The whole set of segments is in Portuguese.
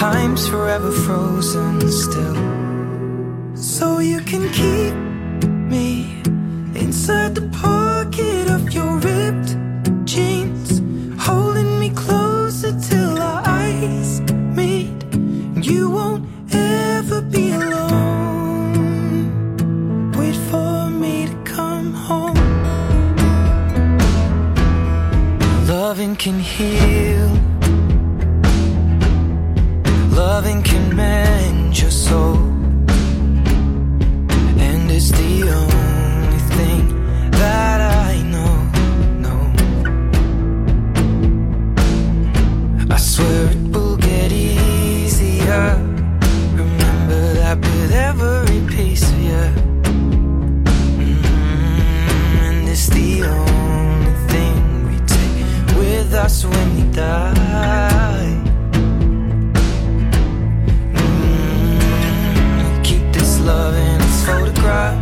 time's forever frozen still. So you can keep me inside the pocket of your ripped jeans, holding me closer till our eyes meet. You won't ever be alone. Wait for me to come home. Loving can heal. Loving can mend your soul. And it's the only thing that I know. I swear it will get easier. Remember that with every piece of you. And it's the only thing we take with us when we die. Keep this love in its photograph.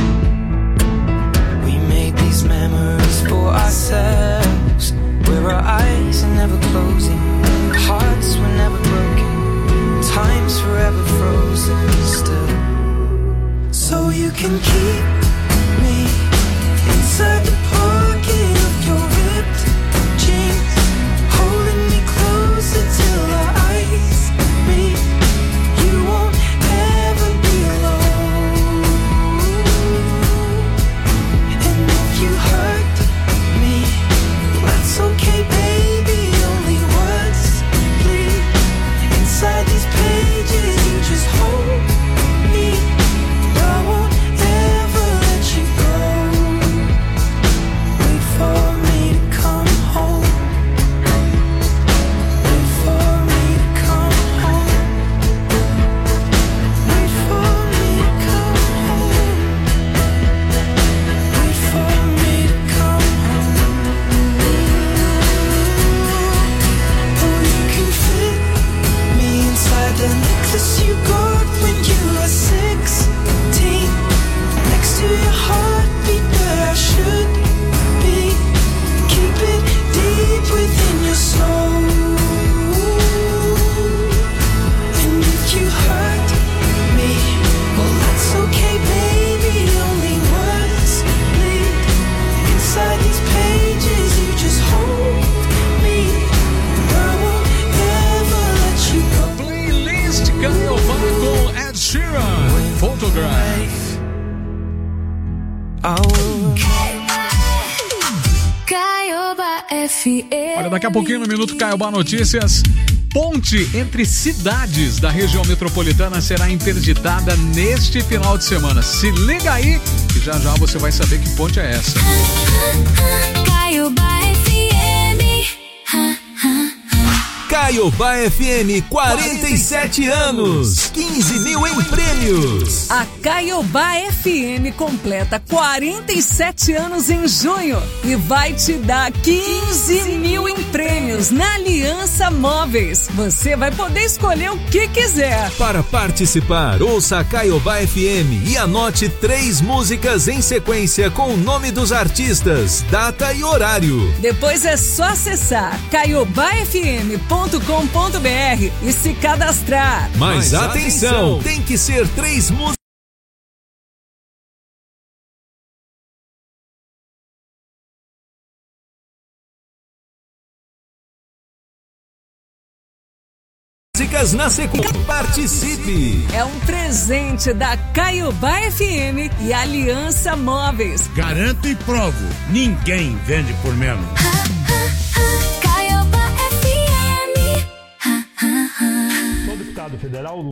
We made these memories for ourselves, where our eyes are never closing, hearts were never broken, time's forever frozen still. So you can keep me inside the pocket of your ripped jeans, holding me closer till our eyes meet. You won't ever be alone. And if you hurt me, that's okay, baby. Only words bleed inside these pages. You just hold me. I won't ever let you go. Wait for me to come home. Wait for me to come home. Wait for me to come home. Wait for me to come home. Oh, you can fit me inside the necklace you got when you were 16, next to your heartbeat where I should be. Keep it deep within your soul. And if you hurt me, well, that's okay, baby. Only words bleed inside these pages. You just hold me. I won't ever let you go. Playlist Caiobá com Ed Sheeran, Photograph. Caiobá FM. Olha, daqui a pouquinho no Minuto Caiobá Notícias, ponte entre cidades da região metropolitana será interditada neste final de semana. Se liga aí que já já você vai saber que ponte é essa. Caiobá FM. Caiobá FM, 47 anos, 15 mil em prêmios. A Caiobá FM completa 47 anos em junho e vai te dar 15 mil em prêmios na Aliança Móveis. Você vai poder escolher o que quiser. Para participar, ouça a Caiobá FM e anote 3 músicas em sequência com o nome dos artistas, data e horário. Depois é só acessar caiobafm.com.br e se cadastrar. Mas atenção, tem que ser 3 músicas na sequência. Participe! É um presente da Caiobá FM e Aliança Móveis. Garanto e provo, ninguém vende por menos. Caiobá FM. Todo Estado Federal,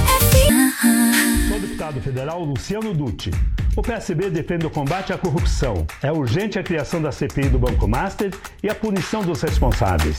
Luciano Dutti. O PSB defende o combate à corrupção. É urgente a criação da CPI do Banco Master e a punição dos responsáveis.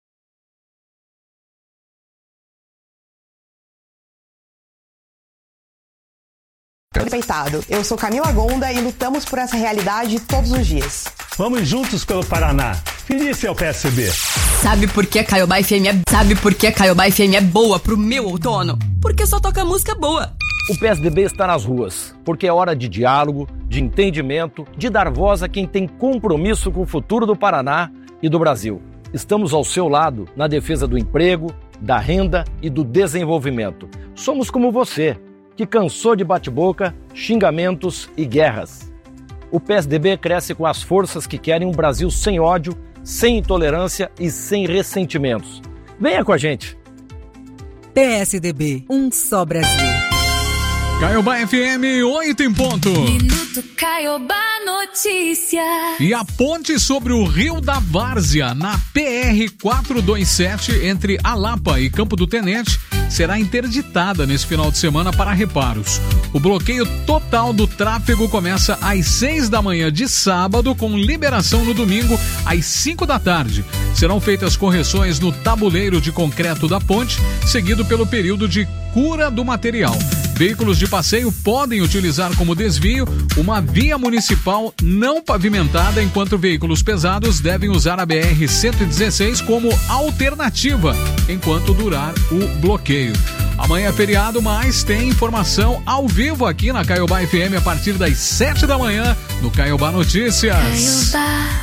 Respeitado. Eu sou Camila Gonda e lutamos por essa realidade todos os dias. Vamos juntos pelo Paraná. Feliz é o PSB. Sabe por que a Caiobá FM é boa pro meu outono? Porque só toca música boa. O PSDB está nas ruas, porque é hora de diálogo, de entendimento, de dar voz a quem tem compromisso com o futuro do Paraná e do Brasil. Estamos ao seu lado na defesa do emprego, da renda e do desenvolvimento. Somos como você, que cansou de bate-boca, xingamentos e guerras. O PSDB cresce com as forças que querem um Brasil sem ódio, sem intolerância e sem ressentimentos. Venha com a gente! PSDB, um só Brasil. Caiobá FM, 8 em ponto. Minuto Caiobá Notícia. E a ponte sobre o Rio da Várzea, na PR-427, entre Alapa e Campo do Tenente, será interditada nesse final de semana para reparos. O bloqueio total do tráfego começa às 6 da manhã de sábado, com liberação no domingo às 5 da tarde. Serão feitas correções no tabuleiro de concreto da ponte, seguido pelo período de cura do material. Veículos de passeio podem utilizar como desvio uma via municipal não pavimentada, enquanto veículos pesados devem usar a BR-116 como alternativa, enquanto durar o bloqueio. Amanhã é feriado, mas tem informação ao vivo aqui na Caiobá FM a partir das 7 da manhã no Caiobá Notícias. Caiobá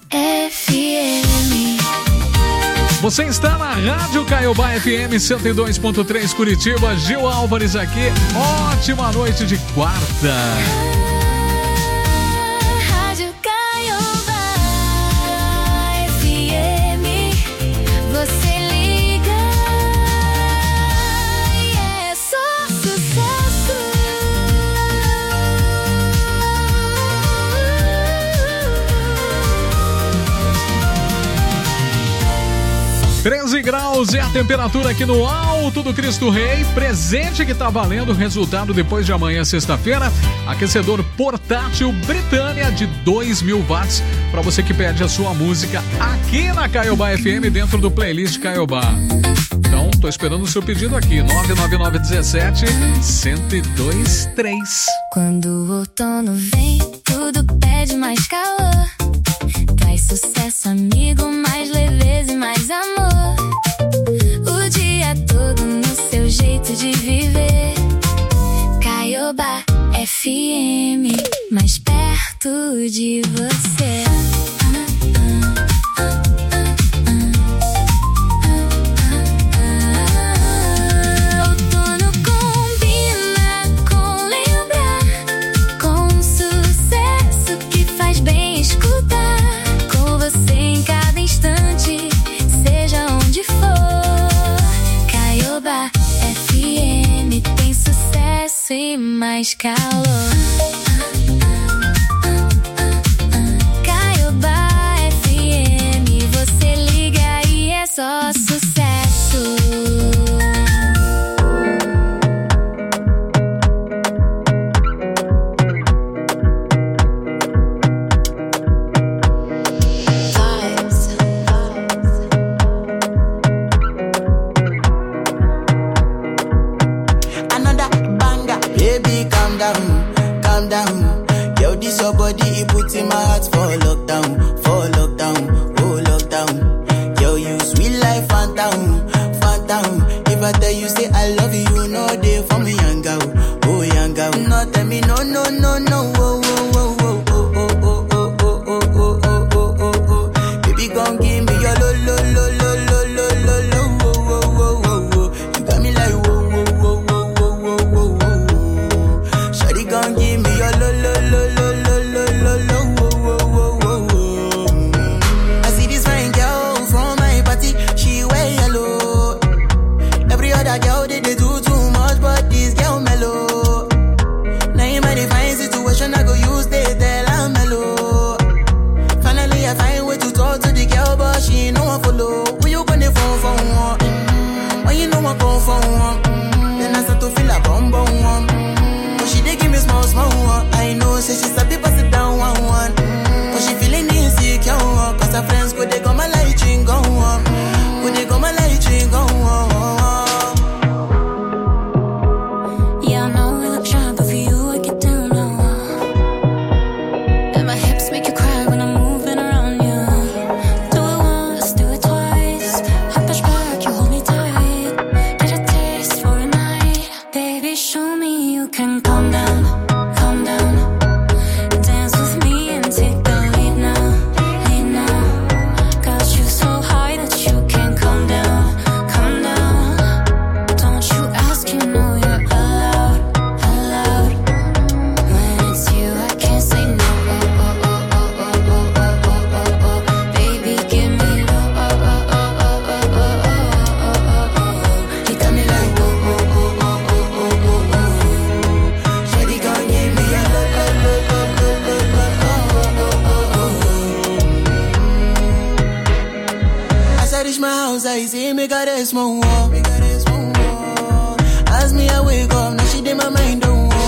FM. Você está na Rádio Caiobá FM 102.3 Curitiba. Gil Álvares aqui. Ótima noite de quarta. Rádio Caiobá FM. Você liga e é só sucesso. 13 graus é a temperatura aqui no Alto do Cristo Rei. Presente que tá valendo, resultado depois de amanhã, sexta-feira. Aquecedor portátil Britânia de 2.000 watts para você que pede a sua música aqui na Caiobá FM dentro do playlist Caiobá. Então, tô esperando o seu pedido aqui, 99917-1023. Quando o outono vem, tudo pede mais calor. Traz sucesso, amigo, mais leveza e mais amor. O dia todo no seu jeito de viver. Caiobá FM, mais perto de você. Outono combina com lembrar, com um sucesso que faz bem escutar. Com você em cada instante, seja onde for. Caiobá FM tem sucesso e mais calor. Caiobá FM, você liga e é só sucesso. Your body, it puts in my heart for lockdown, oh lockdown. Yo, you sweet life, phantom, phantom. If I tell you say I love you, you know they for me, young girl, oh young girl. No, tell me no, no, no, no, oh, oh, oh, oh, oh, oh, oh, oh, oh, oh, oh, oh, oh, oh, oh. Baby, gon' give me your lo, lo, lo, lo, lo, lo, lo, lo, oh, oh, oh, oh, oh. You got me like whoa, whoa, whoa, whoa, whoa, whoa, whoa, whoa. Shawty gon' give me your lo, lo, lo, lo. Then I start to feel a bum bum one. But she dey give me small small one. I know say she sabi pass it down one one. But she feeling insecure cause her friends go they go my light ring go on. Go they go my light ring go on. Yeah, I know we look shy, but for you I get down low. And my hips make you cry when I'm moving around you. Do it once, do it twice. I push back, you hold me tight. Get a taste for as me I wake up, now she did my mind don't walk.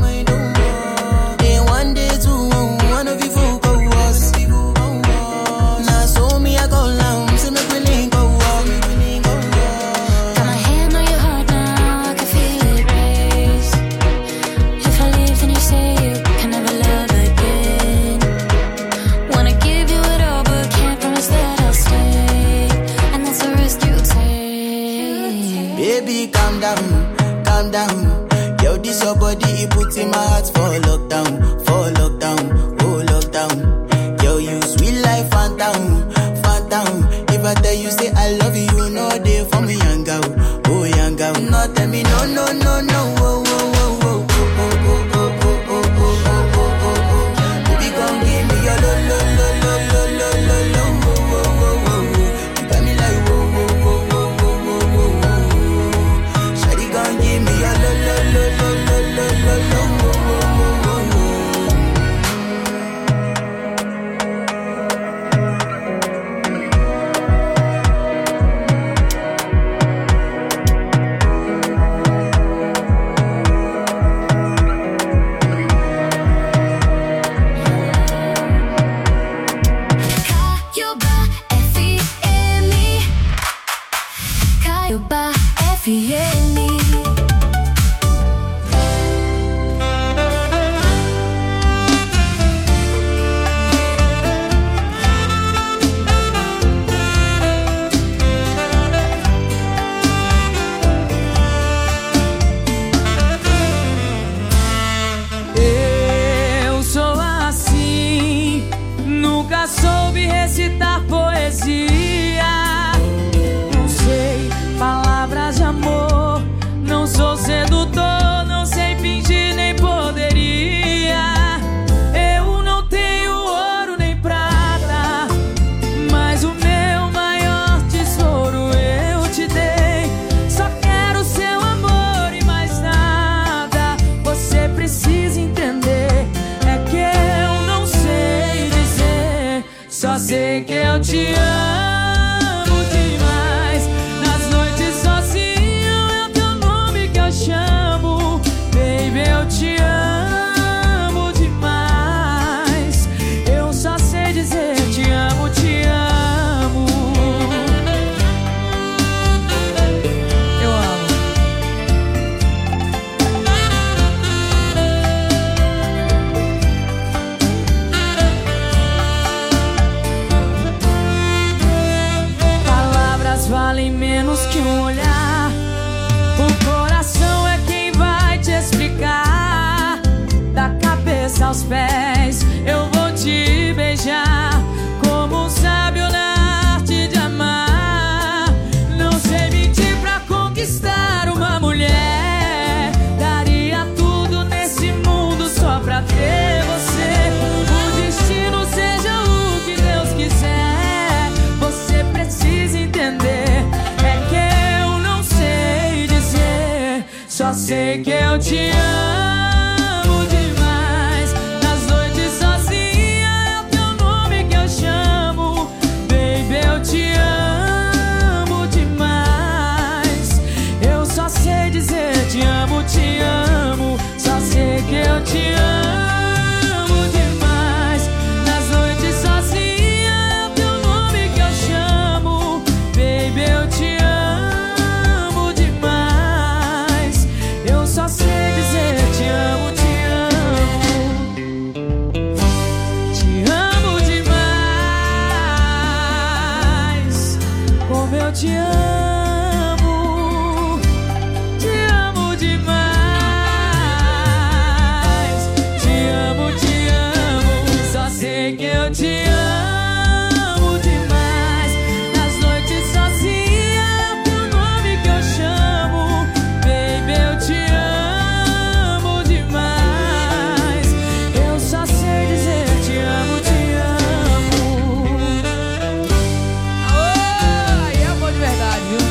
Then one day two, one of you folk go us. Now so me I go down, see me willing go walk. Got my hand on your heart now, I can feel it race. If I leave, then you say you can never love again. Wanna give you it all, but can't promise that I'll stay. And that's the risk you take. Baby, calm down, calm down. Yo, this your body, it puts in my heart for lockdown, oh lockdown. Yo, you sweet life, phantom, phantom. If I tell you say I love you, you know they for me young girl, oh young girl. No tell me no, no, no, no, oh, oh, oh, oh, oh, oh, oh, oh, oh, oh, oh, oh, oh. Baby, come give me your lo, lo, lo, lo, lo, lo, lo, lo, oh, oh, oh, oh. You got me like whoa, whoa, whoa, whoa, whoa, whoa, whoa, whoa. Shawty, come give me your lo, lo, lo, lo, lo, lo, lo, lo, oh, oh, oh, oh, oh. Caioba FM. Caioba FM. Eu sou assim, nunca soube recitar poesia. Não sei palavras de amor, não sou sedutor, não sei fingir nem poderia. Eu não tenho ouro nem prata, mas o meu maior tesouro eu te dei. Só quero seu amor e mais nada. Você precisa entender, é que eu não sei dizer. Só sei que eu te amo demais. Nas noites sozinho é o teu nome que eu chamo. Baby, eu te amo demais. Eu só sei dizer te amo, te amo. Eu amo. Palavras valem menos que um olhar. O coração é quem vai te explicar. Da cabeça aos pés eu vou te beijar, como um sábio na arte de amar. Não sei mentir pra conquistar uma mulher. Daria tudo nesse mundo só pra ter você. O destino seja o que Deus quiser. Você precisa entender, é que eu não sei dizer. Só sei que eu te amo demais. Nas noites sozinha é o teu nome que eu chamo. Baby, eu te amo demais. Eu só sei dizer te amo, te amo. Só sei que eu te amo demais. Nas noites sozinha é o teu nome que eu chamo. Baby, eu te amo demais. Eu só sei dizer te amo, te amo. Te amo demais. Como eu te amo. Te amo demais. Te amo, te amo. Só sei que eu te amo demais. Nas noites sozinha é o teu nome que eu chamo. Baby, eu te amo demais. Eu só sei dizer te amo, te amo. Ai, amor de verdade, viu?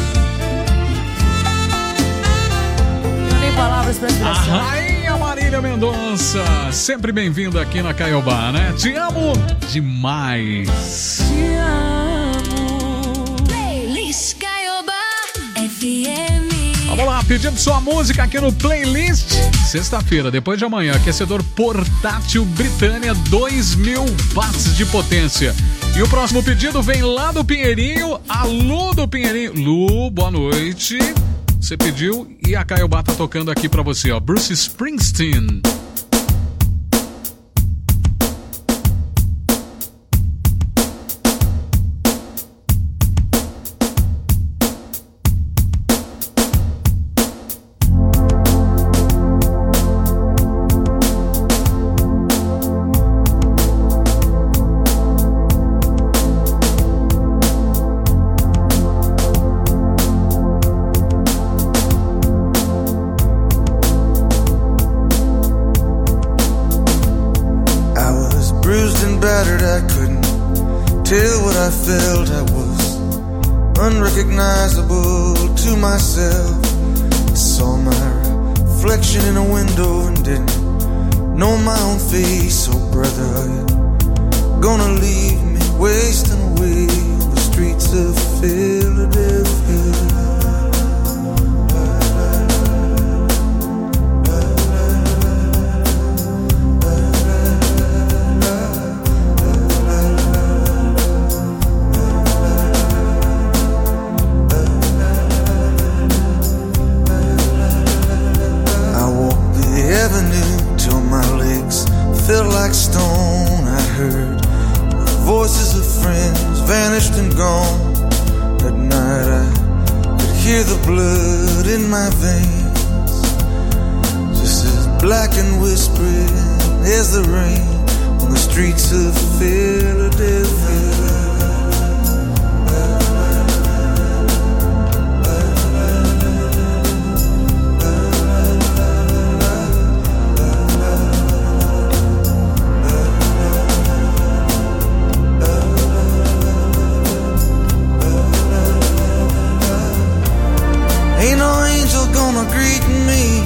Não tem palavras pra A expressão. rainha Marília Mendonça, sempre bem-vinda aqui na Caioba, né? Te amo demais. Te amo. Playlist Caioba FM. Vamos lá, pedindo sua música aqui no playlist. Sexta-feira, depois de amanhã, aquecedor portátil Britânia 2000 watts de potência. E o próximo pedido vem lá do Pinheirinho. A Lu do Pinheirinho. Lu, boa noite. Você pediu e a Caiobá tá tocando aqui pra você, ó. Bruce Springsteen. Till what I felt, I was unrecognizable to myself. I saw my reflection in a window and didn't know my own face. Oh brother, are you gonna leave me wasting away on the streets of Philadelphia? Felt like stone. I heard the voices of friends vanished and gone. At night I could hear the blood in my veins, just as black and whispering as the rain on the streets of Philadelphia. Greet me.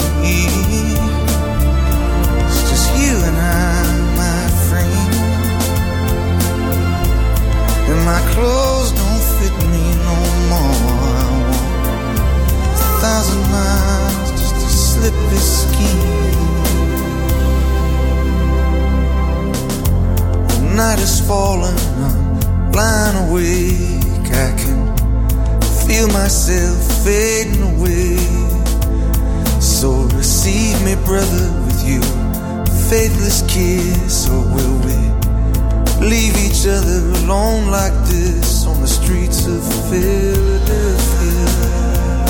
It's just you and I, my friend. And my clothes don't fit me no more. I walk 1,000 miles just to slip this skin. The night is falling, I'm blind awake. I can feel myself fading away. So receive me, brother, with you faithless kiss. Or will we leave each other alone like this on the streets of Philadelphia?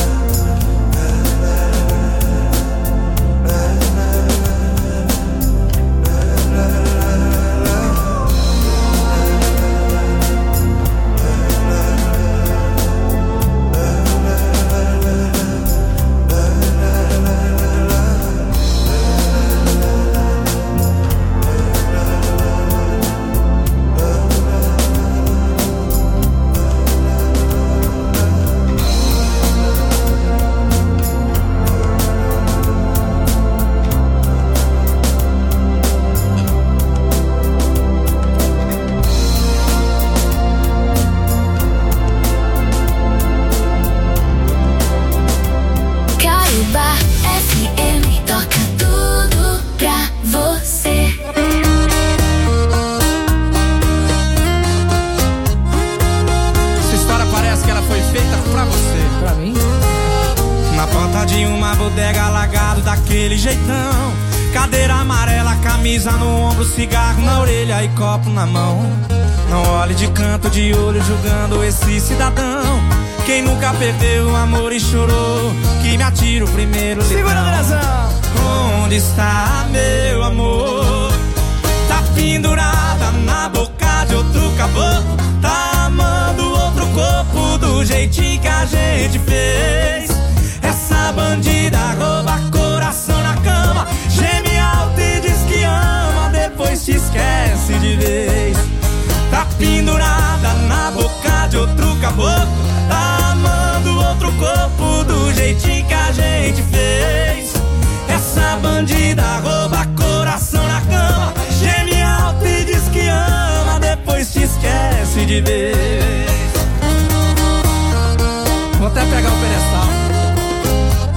Cigarro na orelha e copo na mão. Não olhe de canto de olho julgando esse cidadão. Quem nunca perdeu o amor e chorou, que me atira o primeiro litrão. Segura a direção. Onde está meu amor? Tá pendurada na boca de outro caboclo. Tá amando outro corpo do jeitinho que a gente fez. Essa bandida rouba coração na cama, geme alto e diz que ama, depois te esquece de vez. Tá pendurada na boca de outro caboclo. Tá amando outro corpo do jeitinho que a gente fez. Essa bandida rouba coração na cama, geme alto e diz que ama, depois te esquece de vez. Vou até pegar o pedestal.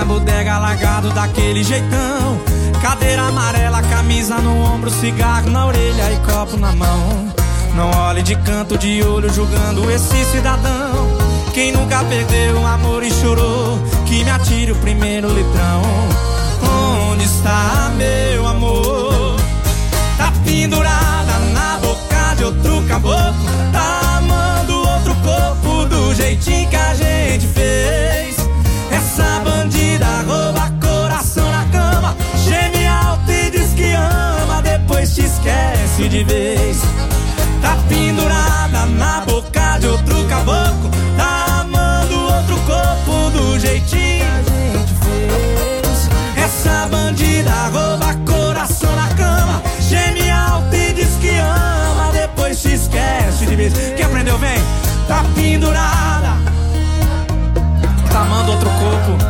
da bodega, largado daquele jeitão. Cadeira amarela, camisa no ombro, cigarro na orelha e copo na mão. Não olhe de canto de olho julgando esse cidadão. Quem nunca perdeu o amor e chorou, que me atire o primeiro litrão. Onde está meu amor? Tá pendurada na boca de outro caboclo. Tá amando outro corpo do jeitinho que a gente fez. Essa bandida rouba coração na cama, geme alto e diz que ama, depois te esquece de vez. Tá pendurada na boca de outro caboclo. Tá amando outro corpo do jeitinho que a gente fez. Essa bandida rouba coração na cama, geme alto e diz que ama, depois te esquece de vez. Quem aprendeu, vem. Tá pendurada, tá amando outro corpo.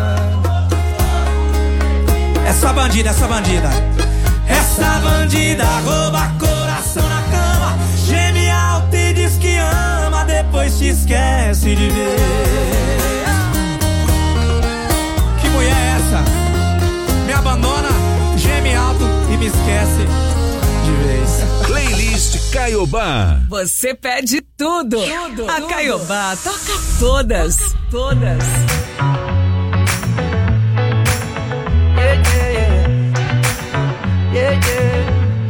Essa bandida, essa bandida. Essa bandida rouba coração na cama, geme alto e diz que ama, depois te esquece de ver. Que mulher é essa? Me abandona, geme alto e me esquece de vez. Playlist Caiobá. Você pede tudo. A Caiobá toca todas. Yeah, yeah.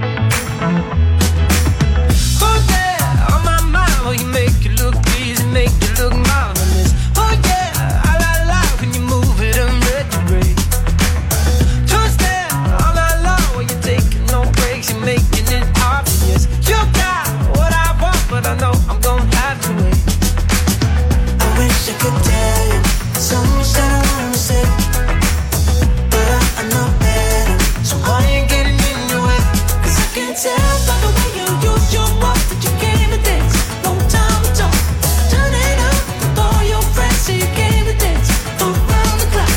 Oh yeah, on my mind, well you make it look easy, make it look marvelous. Oh yeah, I like when you move it and retrograde. Just there, all night long, when you're taking no breaks, you're making it obvious. You got what I want, but I know I'm gonna have to wait. I wish I could tell you so much that I wanna say, but I know better. So why you getting in your way? Cause I can tell by the way you use your walk that you came to dance. No time to talk, turn it up with all your friends. So you came to dance around the clock.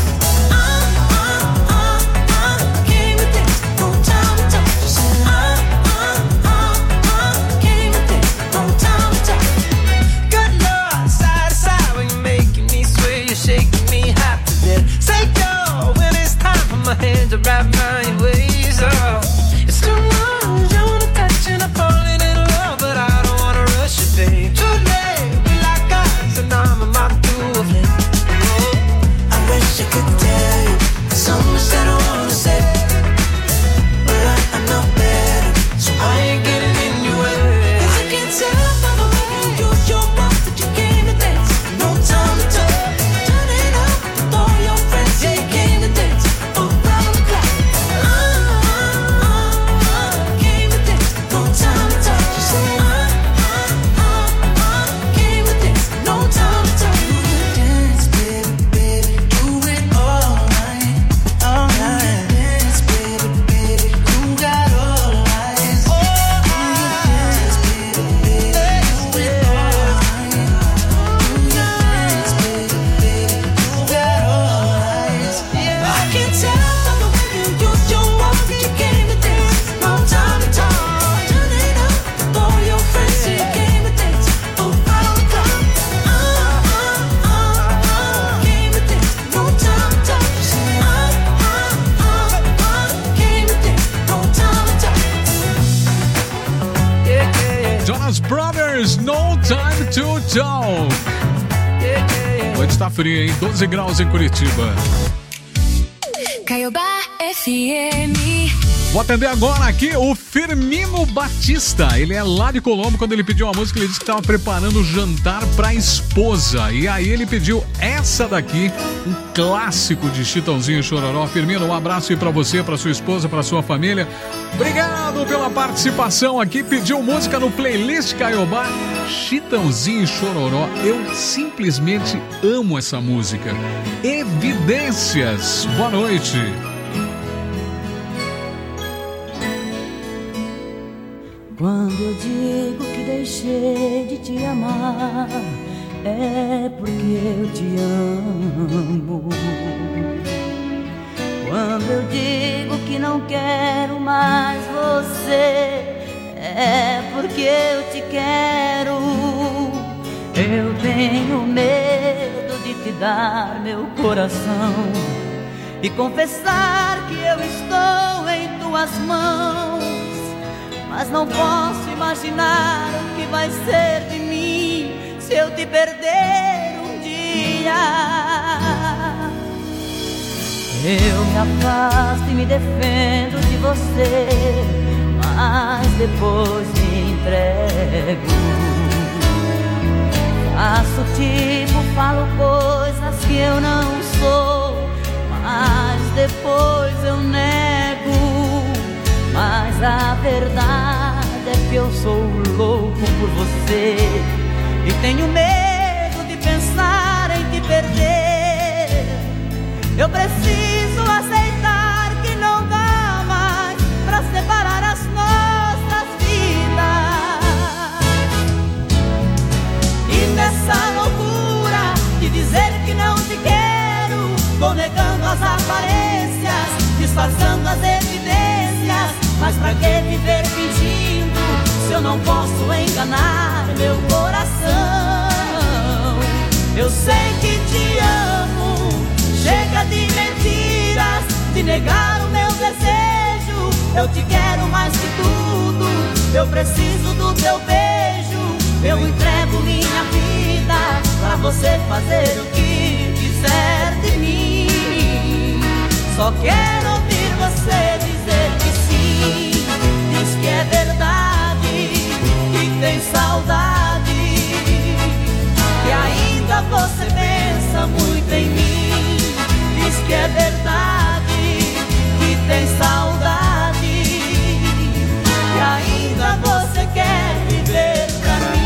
Came to dance, no time to talk. Just say came to dance, no time to talk. Good Lord, side to side when you're making me sway, you're shaking me hot to death. Say go when it's time for my hands to wrap around your waist. Oh, it's too much, I wanna touch and I'm falling in love, but I don't wanna rush it, babe. Too late, we like guys and I'm about to do a flip. Oh, I wish I could tell you so much that I wanna say, but I know better, so I ain't getting in your way. Cause I can tell by the way you use your walk that you came to dance. No time to talk, turn it up with all your friends. Yeah, you came to dance around the clock. Came to dance, no time to talk. Just say came to dance, no time to talk. Dance, baby, baby, do it all night, all night. Dance, baby, baby, you got all eyes. Dance, baby, baby, do it all night. Dance, baby, baby, you got all eyes. I can tell by the way you use your walk that you came to dance. No time to talk, turn it up with all your friends. So you came to dance around the clock. Came to dance, no time to talk. Just say came to dance, no time to talk. Yeah, yeah, yeah. Jonas Brothers, No Time to Talk. Hoje tá frio, hein? 12 graus em Curitiba. Caiobá FM. Vou atender agora aqui o Firmino Batista. Ele é lá de Colombo. Quando ele pediu uma música, ele disse que estava preparando o jantar para a esposa. E aí ele pediu essa daqui, um clássico de Chitãozinho e Chororó. Firmino, um abraço aí para você, para sua esposa, para sua família. Obrigado pela participação aqui. Pediu música no Playlist Caiobá, Chitãozinho e Chororó. Eu simplesmente amo essa música. Evidências. Boa noite. Quando eu digo que deixei de te amar, é porque eu te amo. Quando eu digo que não quero mais você, é porque eu te quero. Eu tenho medo de te dar meu coração, e confessar que eu estou em tuas mãos. Mas não posso imaginar o que vai ser de mim se eu te perder um dia. Eu me afasto e me defendo de você, mas depois me entrego. Faço tipo, falo coisas que eu não sou, mas depois eu nego. Mas a verdade é que eu sou louco por você e tenho medo de pensar em te perder. Eu preciso aceitar que não dá mais pra separar as nossas vidas. E nessa loucura de dizer que não te quero, vou negando as aparências, disfarçando as evidências. Mas pra que viver fingindo se eu não posso enganar meu coração? Eu sei que te amo, chega de mentiras, de negar o meu desejo. Eu te quero mais que tudo, eu preciso do teu beijo. Eu entrego minha vida pra você fazer o que quiser de mim. Só quero ouvir você dizer que sim, diz que é verdade, que tem saudade, que ainda você pensa muito em mim. Diz que é verdade, que tem saudade, que ainda você quer viver pra mim.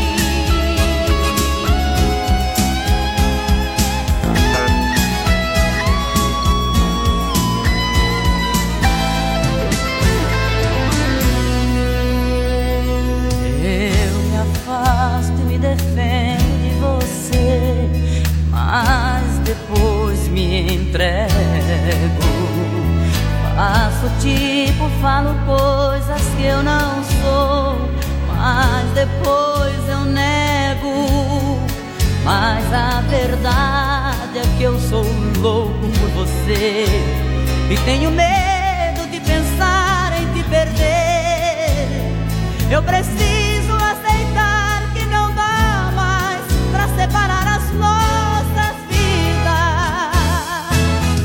Me defendo de você, mas depois me entrego. Faço tipo, falo coisas que eu não sou, mas depois eu nego. Mas a verdade é que eu sou louco por você e tenho medo de pensar em te perder. Eu preciso aceitar que não dá mais pra separar as nossas vidas.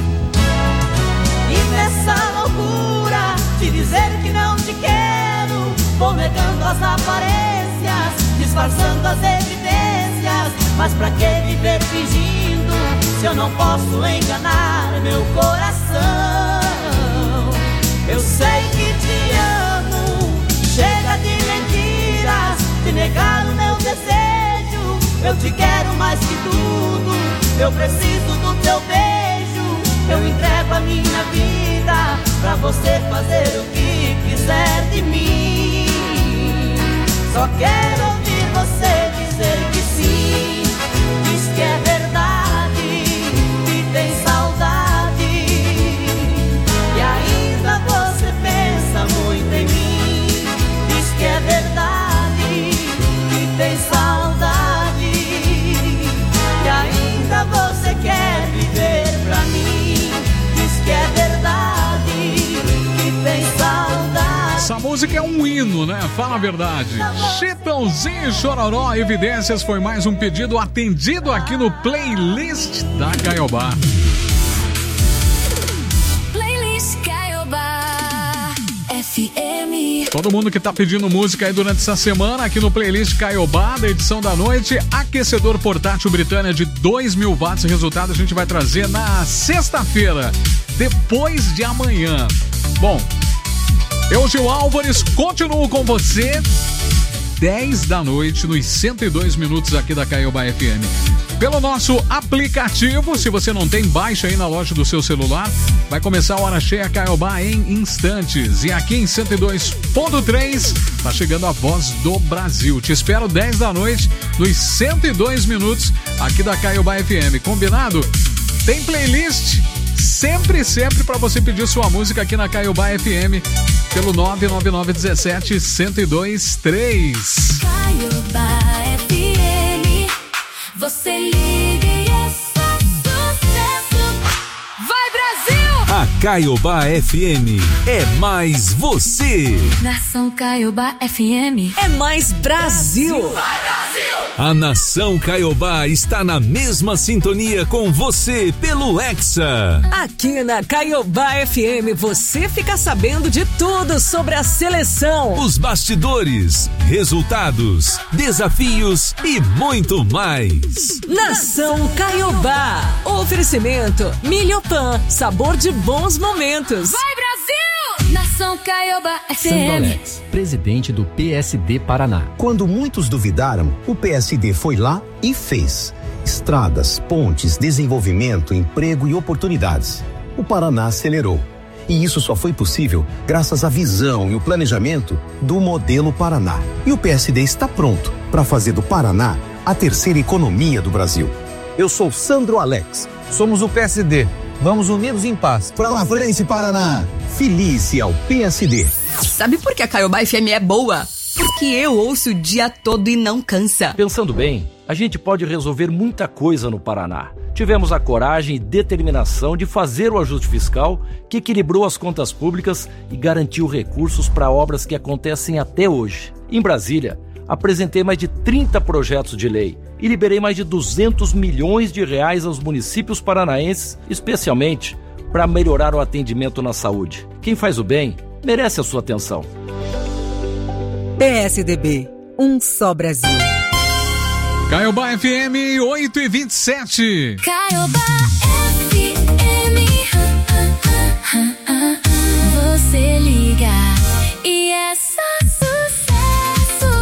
E nessa loucura de dizer que não te quero, vou negando as aparências, disfarçando as evidências. Mas pra que viver fingindo se eu não posso enganar meu coração? Eu sei que te amo, chega de mentiras, de negar o meu desejo. Eu te quero mais que tudo, eu preciso do teu beijo. Eu entrego a minha vida pra você fazer o que quiser de mim. Só quero ouvir você dizer que sim, diz que é verdade, que tem saudade, e ainda você pensa muito em mim. Diz que é verdade, que tem saudade, e ainda você quer viver pra mim. Diz que é verdade, que tem saudade. Essa música é um hino, né? Fala a verdade. Chitãozinho e Chororó, Evidências, foi mais um pedido atendido aqui no Playlist da Caiobá. Playlist Caiobá FM. Todo mundo que tá pedindo música aí durante essa semana aqui no Playlist Caiobá, da edição da noite, aquecedor portátil Britânia de 2.000 watts, resultado a gente vai trazer na sexta-feira, depois de amanhã. Bom, eu, Gil Álvares, continuo com você 10 da noite, nos 102 minutos aqui da Caiobá FM. Pelo nosso aplicativo, se você não tem, baixa aí na loja do seu celular. Vai começar a Hora Cheia Caiobá em instantes. E aqui em 102.3, tá chegando a Voz do Brasil. Te espero 10 da noite, nos 102 minutos aqui da Caiobá FM. Combinado? Tem playlist sempre pra você pedir sua música aqui na Caiobá FM pelo 99917-1023. Caiobá FM, você liga e é só sucesso. Vai, Brasil! Caiobá FM é mais você. Nação Caiobá FM é mais Brasil. A Nação Caiobá está na mesma sintonia com você pelo Hexa. Aqui na Caiobá FM você fica sabendo de tudo sobre a seleção, os bastidores, resultados, desafios e muito mais. Nação Caiobá. Oferecimento Milhopan, sabor de bons momentos. Vai, Brasil! Nação Caiobá FM. Sandro Alex, presidente do PSD Paraná. Quando muitos duvidaram, o PSD foi lá e fez. Estradas, pontes, desenvolvimento, emprego e oportunidades. O Paraná acelerou. E isso só foi possível graças à visão e o planejamento do Modelo Paraná. E o PSD está pronto para fazer do Paraná a terceira economia do Brasil. Eu sou Sandro Alex. Somos o PSD. Vamos unidos em paz. Pra lá frente, Paraná. Felice ao PSD. Sabe por que a Caiobá FM é boa? Porque eu ouço o dia todo e não cansa. Pensando bem, a gente pode resolver muita coisa no Paraná. Tivemos a coragem e determinação de fazer o ajuste fiscal que equilibrou as contas públicas e garantiu recursos para obras que acontecem até hoje. Em Brasília, apresentei mais de 30 projetos de lei e liberei mais de 200 milhões de reais aos municípios paranaenses, especialmente para melhorar o atendimento na saúde. Quem faz o bem merece a sua atenção. PSDB, um só Brasil. Caiobá FM 8h27. Caiobá FM. Você liga e é só sucesso.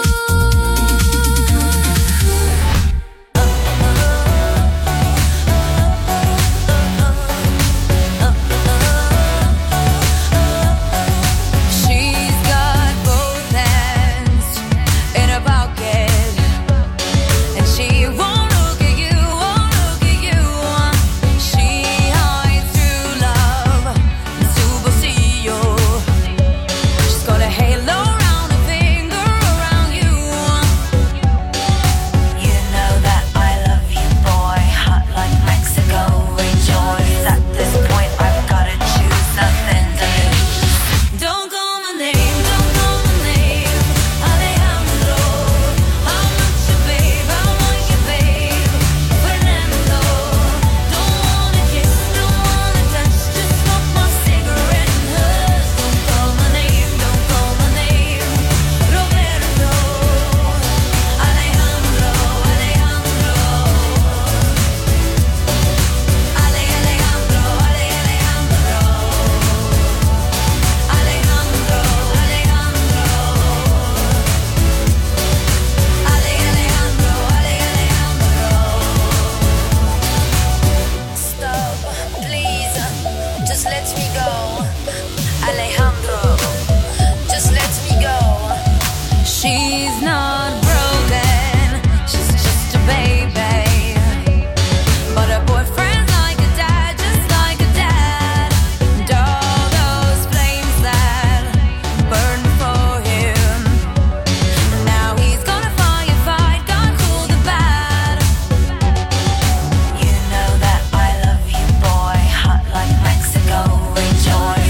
She's got both hands in a pocket, and she won't look at you, won't look at you. She hides true love in su bolsillo. She's got a halo around her finger, around you. You know that I love you, boy, hot like Mexico. Rejoice at this point, I've gotta choose, nothing to lose. Don't call my name, don't call my name, Alejandro. How much you babe, how much you babe, Fernando. Don't wanna kiss, don't wanna touch, just smoke my cigarette and hush. Don't call my name, don't call my name, Roberto, Alejandro, Alejandro, Alejandro, stop, please, just let me go. Alejandro, just let me go. She's not broken, she's just a baby, but her boyfriend's like a dad, just like a dad. And all those flames that burn for him, now he's gonna firefight, gonna cool the bad. You know that I love you, boy, hot like Mexico. Rejoice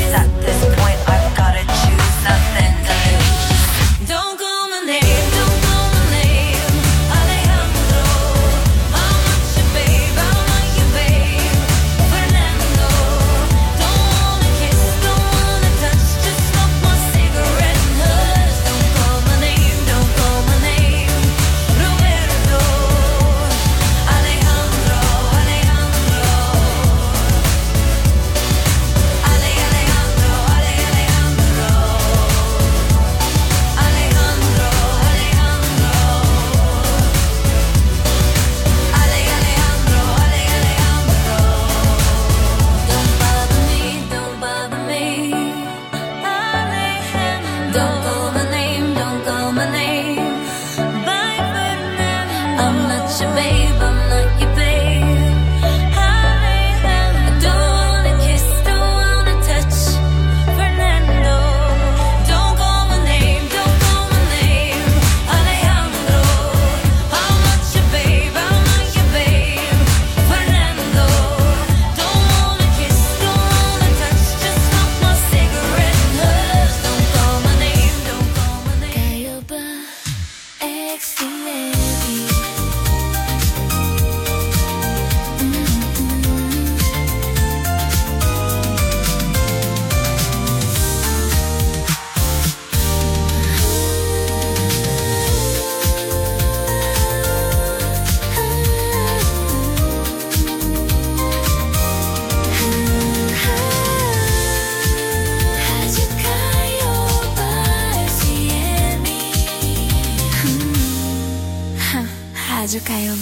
Rádio Caiobá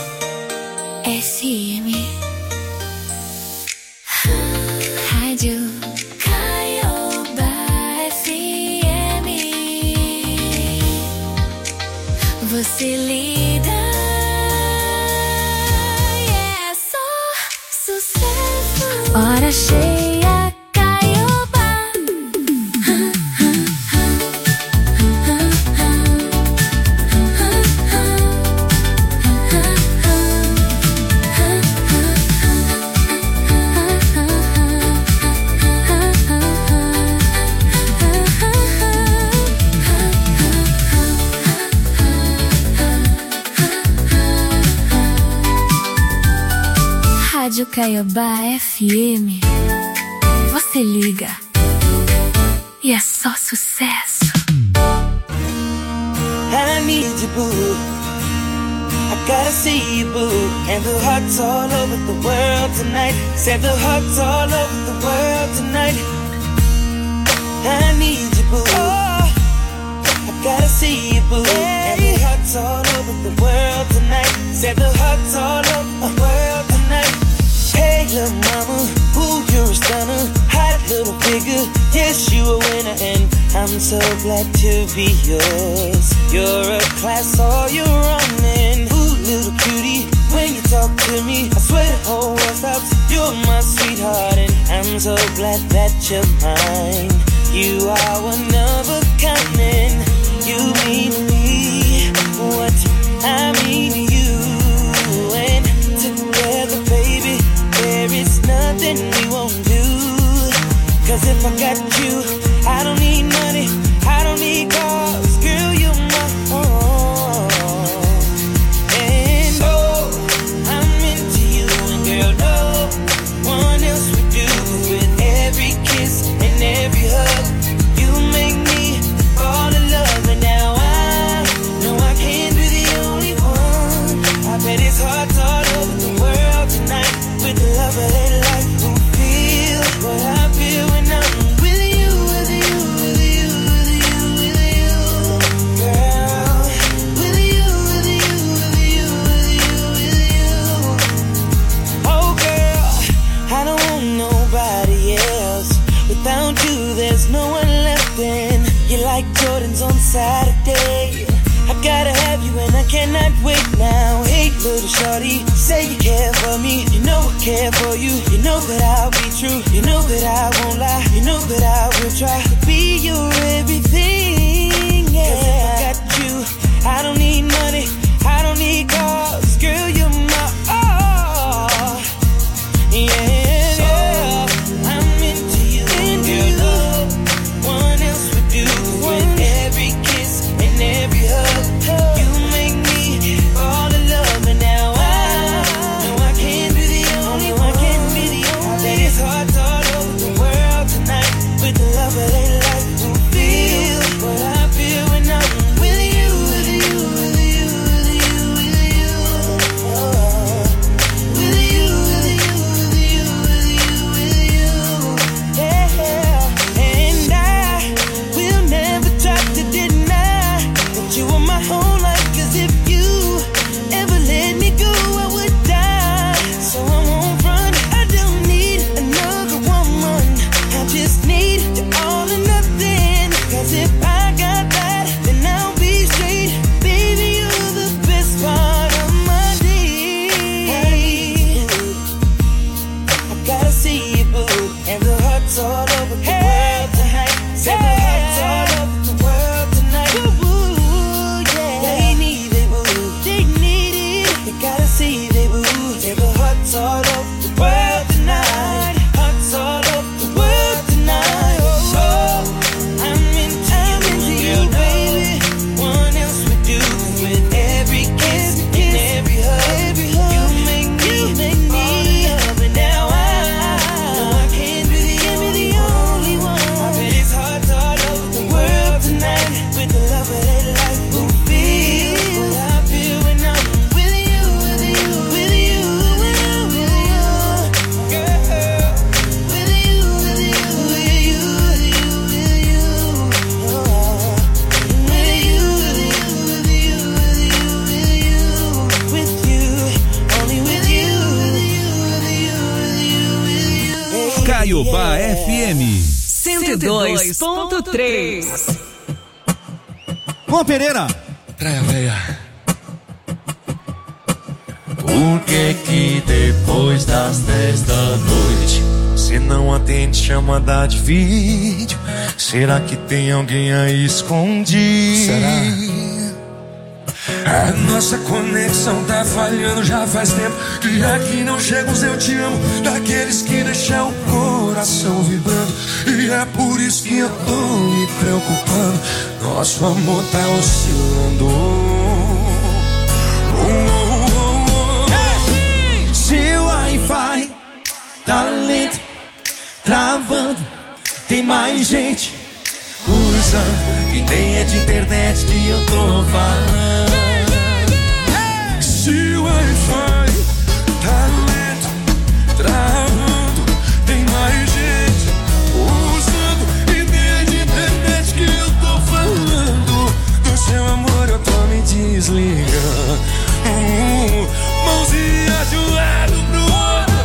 FM. Rádio Caiobá FM. Você liga e é só sucesso. Hora cheia, Caiobá. Rádio Caiobá FM. Você liga e é só sucesso. I need you, boo. I gotta see you, boo. And the hearts all over the world tonight. Said the hearts all over the world tonight. I need you, boo. Oh, I gotta see you, boo. And the hearts all over the world tonight. Said the hearts all over the world tonight. Hey, little mama, ooh, you're a stunner. Hot little figure, yes, you a winner. And I'm so glad to be yours. You're a class, all you're running. Ooh, little cutie, when you talk to me, I swear the whole world stops. You're my sweetheart, and I'm so glad that you're mine. You are one of a kind, and you mean to me what I mean to you. And together, baby, there is nothing we won't do. Cause if I got you, I don't need money, I don't need cars. Girl, you're my own. And oh, I'm into you. And girl, no one else would do. With every kiss and every hug, you make me fall in love. And now I know I can't be the only one. I bet it's hearts all over the world tonight. With the love of their life, who feel what I feel when I'm with you, with you, with you, with you, with you, girl. With you, with you, with you, with you, with you. Oh girl, I don't want nobody else. Without you, there's no one left. And you're like Jordans on Saturday. I gotta have you and I cannot wait now. Hey little shorty, say you care for me. You know I care for you. You know that I'll be true. You know that I won't lie. You know that I will try to be your everything. Yeah. 'Cause if I got you, I don't need money, I don't need cars. Girl, you're my all. Yeah, yeah. I'm into you. Girl, no one else would do. With every kiss and every hug, you make me fall in love. And now I know I can't be the only one. I bet it's hard all over the world. Caiobá FM 102.3. Juan Pereira. Traia veia. Por que depois das 10 da noite você não atende chamada de vídeo? Será que tem alguém aí escondido? Será? A nossa conexão tá falhando já faz tempo. Que aqui não chega os eu te amo, daqueles que deixam o coração vibrando. E é por isso que eu tô me preocupando. Nosso amor tá oscilando. Seu Wi-Fi tá lento, travando. Tem mais gente usando, e nem é de internet que eu tô falando. Se o Wi-Fi tá lento, travando, tem mais gente usando, e nem é de internet que eu tô falando. Do seu amor eu tô me desligando. Mãozinha de um lado pro outro.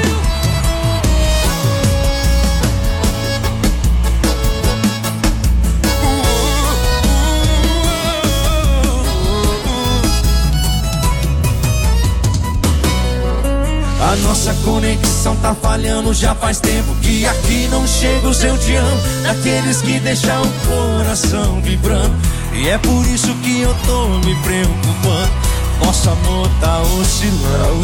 A nossa conexão tá falhando já faz tempo. Que aqui não chega o seu te amo, daqueles que deixam o coração vibrando. E é por isso que eu tô me preocupando. Nosso amor tá oscilando.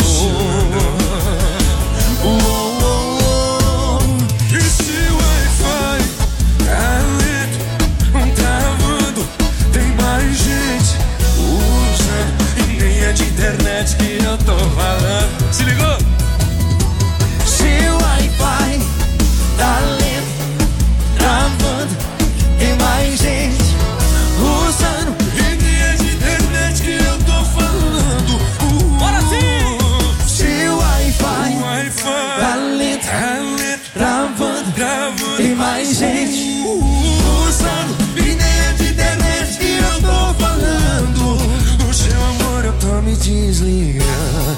E se o Wi-Fi tá lento, travando, tem mais gente usando, e nem é de internet que eu tô falando. Se ligou? Se o Wi-Fi tá lento, travando, tem mais gente usando, e nem é de internet que eu tô falando. Bora sim! Se o Wi-Fi tá lento, travando, tem mais gente usando, e nem é de internet que eu tô falando. Do seu amor eu tô me desligando.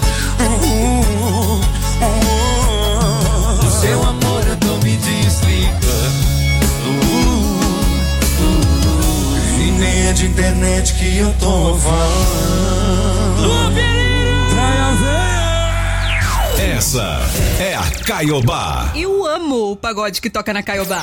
Do seu amor eu tô me desligando. E nem é de internet que eu tô falando. Essa é a Caiobá. Eu amo o pagode que toca na Caiobá.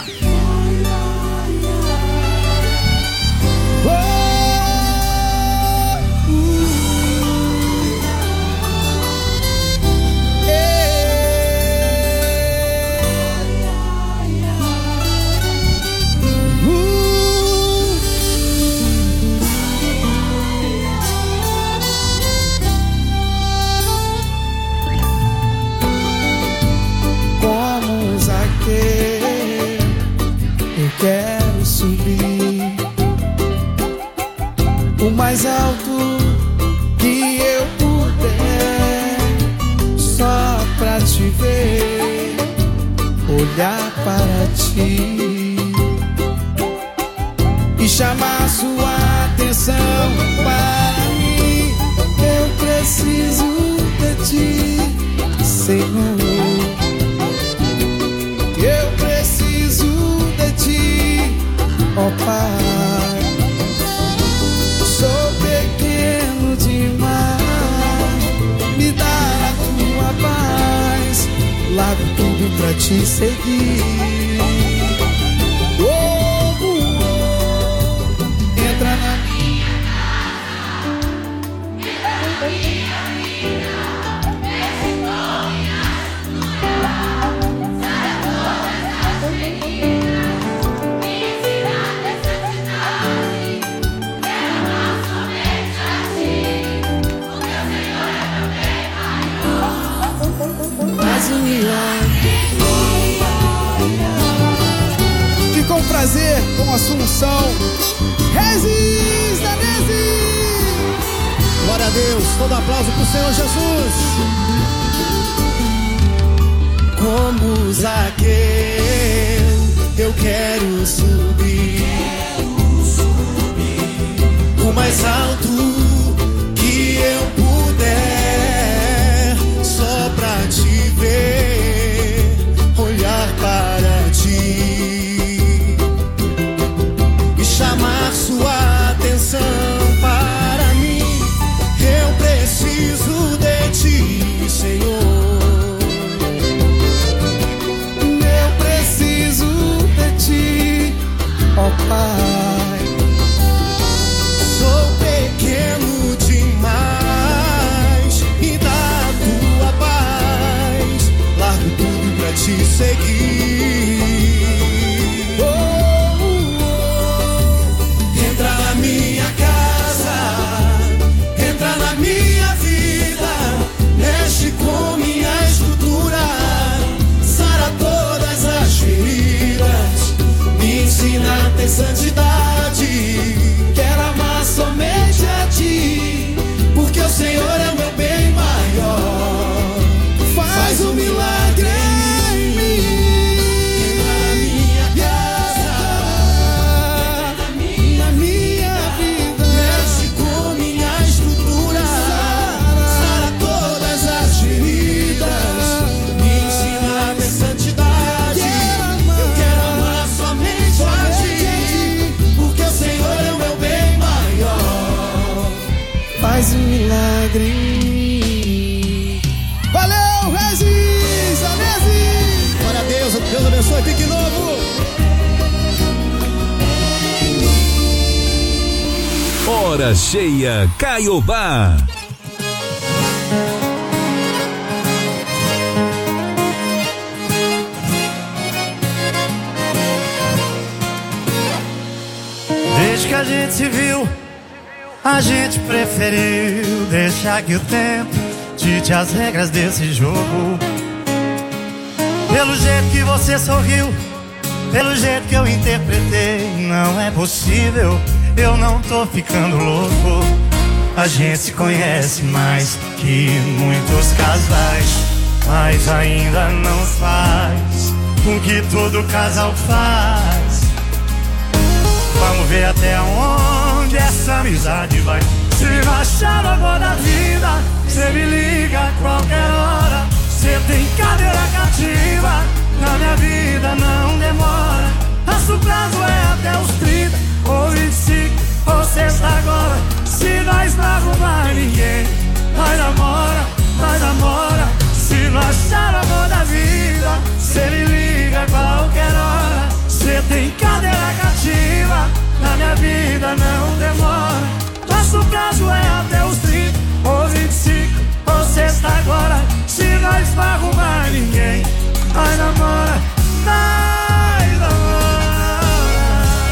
Eu quero subir o mais alto que eu puder, só pra te ver, olhar para ti e chamar sua atenção para mim. Eu preciso de ti, Senhor. Eu preciso de ti, ó Pai. Sou pequeno demais, me dá a tua paz. Largo tudo pra te seguir. Entra na que com prazer, com Assunção, Rezes da Nezes. Glória a Deus, todo aplauso pro Senhor Jesus. Como Zaqueu, eu quero subir o mais alto que eu puder, só pra te ver, olhar para ó Pai. Sou pequeno demais e da tua paz largo tudo pra te seguir. Oh, entra na minha casa, entra na minha vida, mexe com minha estrutura, sara todas as feridas, me ensina a ter santidade. Quero amar somente a ti, porque o Senhor é o meu bem maior. Faz um milagre em mim. Entra na minha casa, entra na minha vida, mexe com minha estrutura, sara todas as feridas, me ensina a ter santidade. Eu quero amar somente a ti, porque o Senhor é o meu bem maior. Faz um milagre em mim. Valeu, Regis! Amém! Glória a Deus, Deus abençoe, Pique Novo! Hora cheia, Caiobá. Desde que a gente se viu, a gente preferiu deixar que o tempo dite as regras desse jogo. Pelo jeito que você sorriu, pelo jeito que eu interpretei, não é possível, eu não tô ficando louco. A gente se conhece mais que muitos casais, mas ainda não faz o que todo casal faz. Vamos ver até onde essa amizade vai. Se achar o amor da vida, cê me liga a qualquer hora. Cê tem cadeira cativa, na minha vida não demora. Nosso prazo é até os 30 ou 25 ou sexta agora. Se nós não arrumar ninguém, nós namora, nós namora. Se não achar o amor da vida, cê me liga a qualquer hora. Cê tem cadeira cativa, na minha vida não demora. Nosso prazo é até os 30 ou 25 ou sexta agora. Se nós não arrumar ninguém, nós namora, nós namora.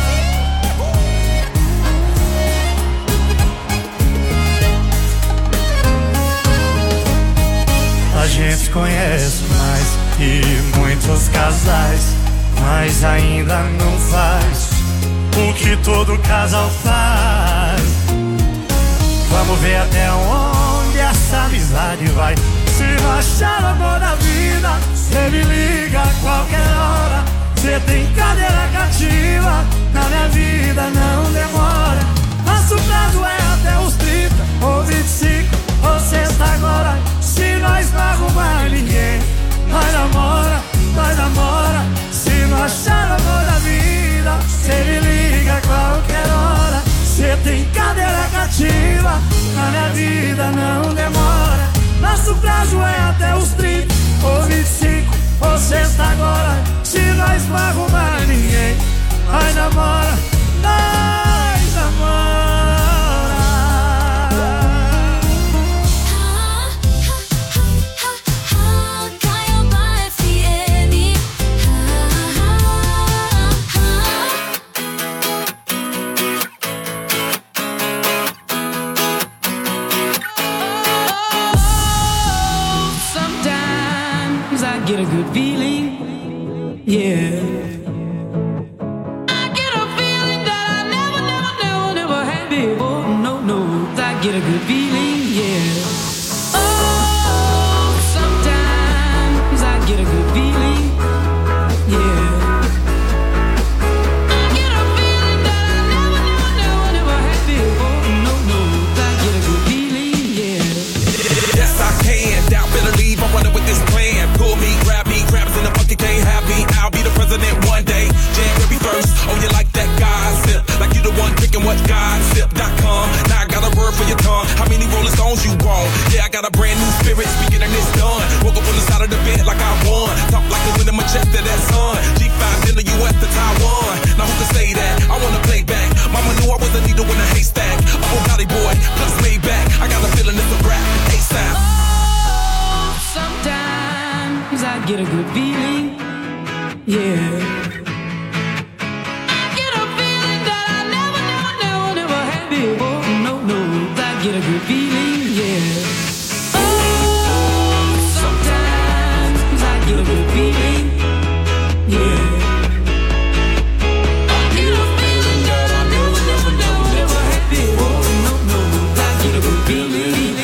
A gente conhece mais que muitos casais, mas ainda não faz o que todo casal faz. Vamos ver até onde essa amizade vai. Se não achar o amor da vida, cê me liga a qualquer hora. Cê tem cadeira cativa, na minha vida não demora. Nosso prazo é até os 30 ou 25 ou sexta agora. Se nós não arrumar ninguém, nós namora, nós namora. Se não achar o amor da vida, cê me liga a qualquer hora. Cê tem cadeira cativa, na minha vida não demora. Nosso prazo é até os 30 ou 25 ou sexta agora. Se nós não arrumar ninguém, nós namora, nós namora. Get a good feeling, yeah. I get a good feeling, yeah. Oh, sometimes I get a good feeling, yeah. I get a feeling that I never had before. No, I get a good feeling.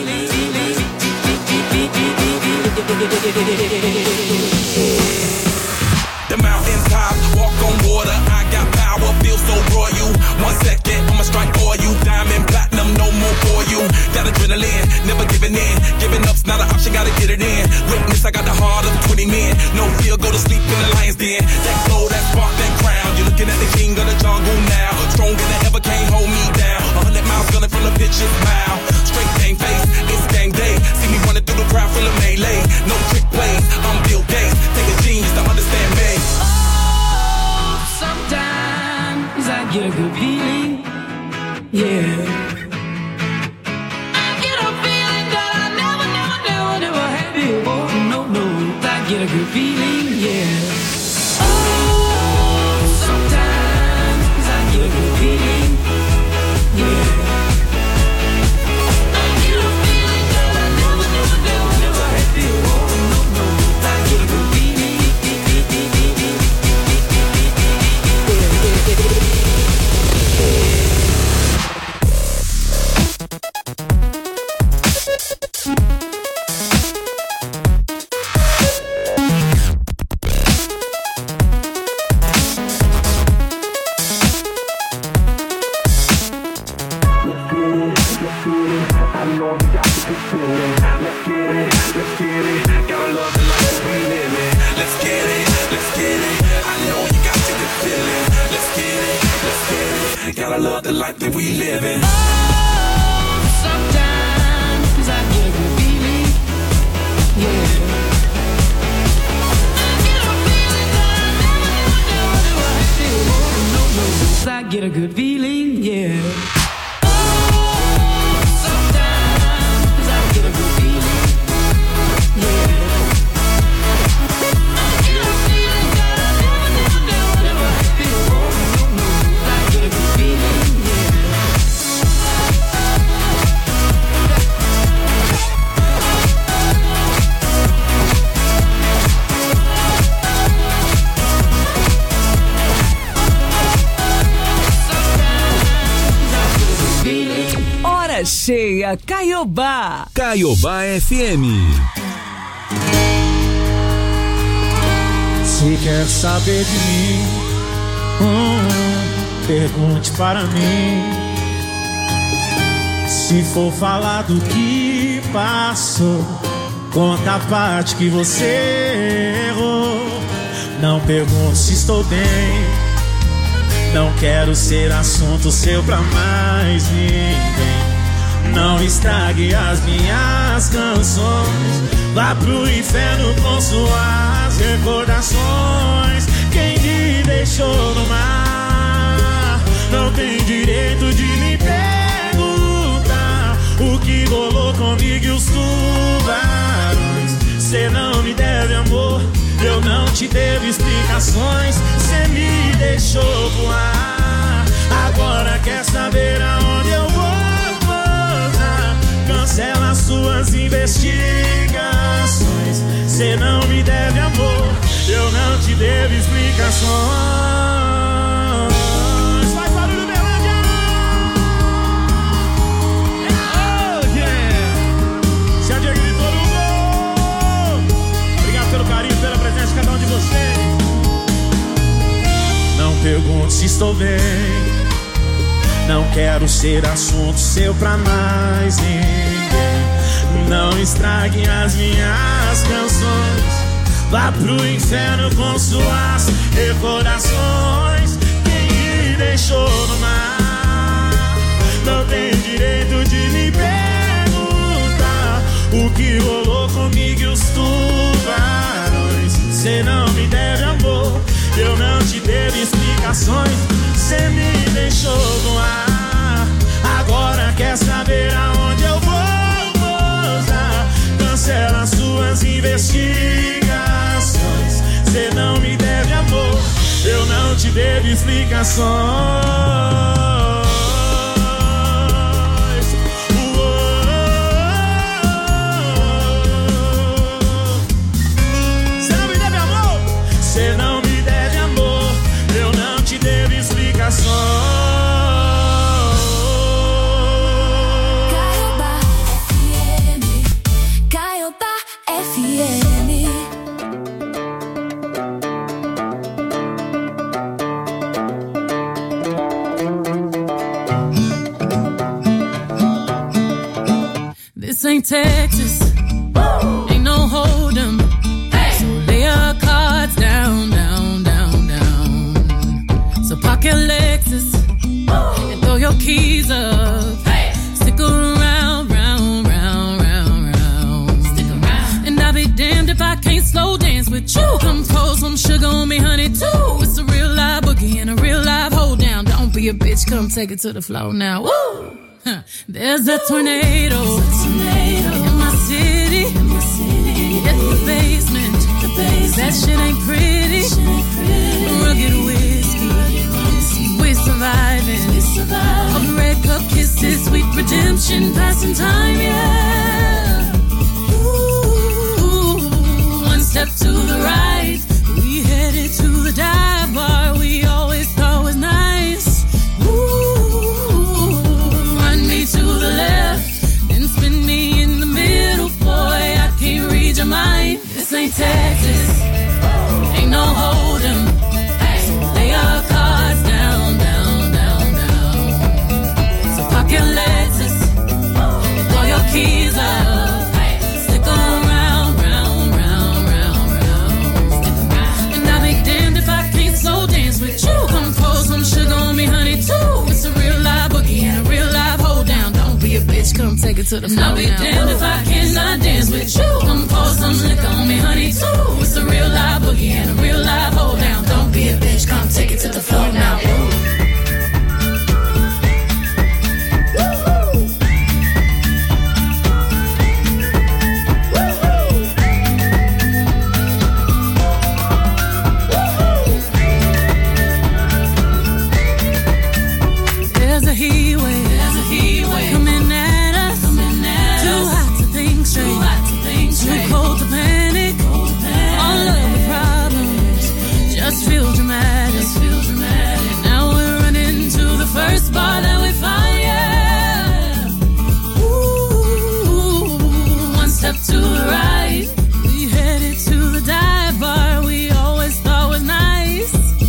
The mountain top, walk on water. I got power, feel so royal. 1 second, I'ma strike for you. Diamond, platinum, no more for you. That adrenaline, never giving in. Giving up's not an option, gotta get it in. Witness, I got the heart of 20 men. No fear, go to sleep in the lion's den. That glow, that spark, that crown. You're looking at the king of the jungle now. Stronger than ever, can't hold me down. 100 miles gunning from the pitcher's mile. Straight game face, it's game day. See me running through the crowd full of melee. No trick plays, I'm Bill Gates. Take a genius to understand me. Oh, sometimes I get a good feeling, yeah. I get a feeling that I never had before. No, I get a good feeling, yeah. Oh, sometimes I get a good feeling, yeah. I get a feeling that I never had before. No, I get a good feeling. Gotta love the life that we live in. Oh, sometimes I get a good feeling, yeah. I get a feeling that I never had before. No, I get a good feeling, yeah. Oh, sometimes I get a good feeling, yeah. I get a feeling that I never had before. No, I get a good feeling. Hora cheia, Caiobá. Caiobá FM. Se quer saber de mim, pergunte para mim. Se for falar do que passou, conta a parte que você errou. Não pergunte se estou bem, não quero ser assunto seu pra mais ninguém. Não estrague as minhas canções, vá pro inferno com suas recordações. Quem me deixou no mar não tem direito de me perguntar o que rolou comigo e os tubarões. Cê não me deve amor, eu não te devo explicações. Cê me deixou voar, agora quer saber aonde eu vou pousar. Cancela suas investigações. Cê não me deve amor, eu não te devo explicações. Faz barulho, Berlândia! Oh, yeah! Se a Diego gritou no gol! Obrigado pelo carinho, pela presença de cada um de vocês. Não pergunte se estou bem, não quero ser assunto seu pra mais ninguém. Não estrague as minhas canções, vá pro inferno com suas recordações. Quem me deixou no mar não tem direito de me perguntar o que rolou comigo e os tubarões. Cê não me deve amor, eu não te devo explicações. Cê me deixou no ar, agora quer saber aonde eu vou pousar. Cancela suas investigações. Cê não me deve amor, eu não te devo explicações. ain't Texas. Ain't no hold'em. So lay your cards down, down, down, down. So park your Lexus and throw your keys up. Stick around, round, round, round, round. Stick around. And I'll be damned if I can't slow dance with you. Come pour some sugar on me, honey, too. It's a real live boogie and a real live hold down. Don't be a bitch, come take it to the floor now. Woo! There's a tornado in my city. At the basement. That shit ain't pretty. Rugged whiskey. We're surviving. All the red cup kisses, sweet redemption, passing time, yeah. Ooh, one step to the right. We headed to the dive bar we always thought was nice. To the left, then spin me in the middle, boy, I can't read your mind. This ain't Texas, ain't no hold'em. So lay your cards down, down, down, down. So park your Lexus and throw your keys up. Stick around, round, round, round, round. And I'll be damned if I can't slow dance with you. Come pour some sugar on me, honey, too. It's a real live boogie and a real live hold down. Don't be a bitch, come take it to the floor. I'll be damned if I cannot dance with you. Come pour some liquor on me, honey, too. It's a real live boogie and a real live hold down. Don't be a bitch, come take it to the floor now. There's a heat wave coming at us. Too hot to think straight, too cold to panic. All of the problems just feel dramatic.